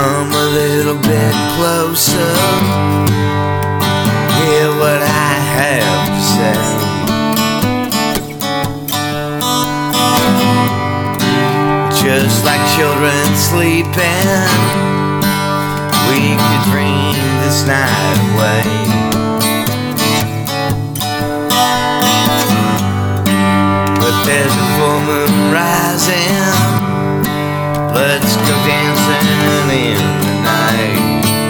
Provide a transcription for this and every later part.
Come a little bit closer, hear what I have to say. Just like children sleeping, we could dream this night away. But there's a full moon rising, let's go dancing in the night.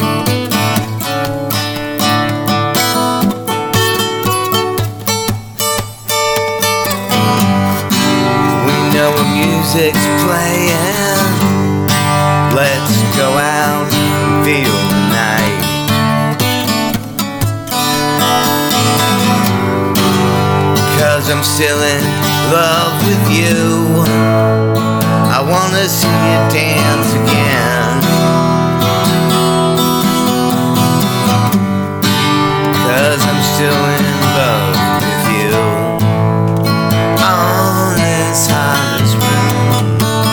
We know when music's playing, let's go out and feel the night. Cause I'm still in love with you, I wanna see you dance again. Cause I'm still in love with you on this harvest moon.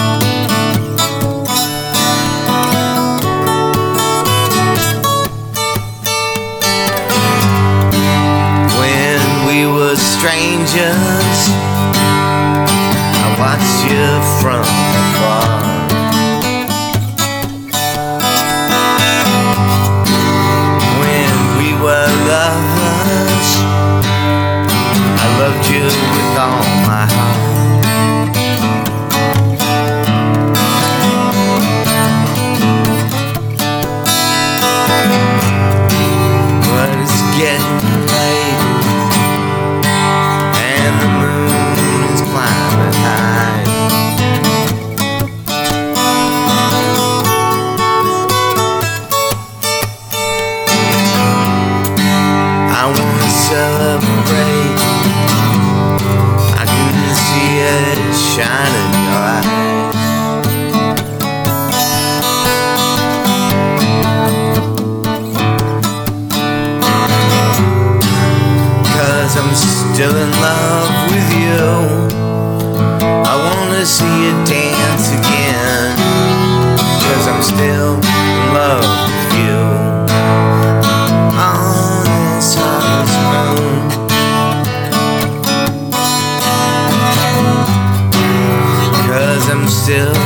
When we were strangers, I watched you from afar. When we were lovers, I loved you with all my heart. But it's getting late, and the moon is climbing high. I wanna celebrate, I can see it shine in your eyes. Cause I'm still in love with you, I wanna see you dance again. Cause I'm still in love with you on this harvest moon. Cause I'm still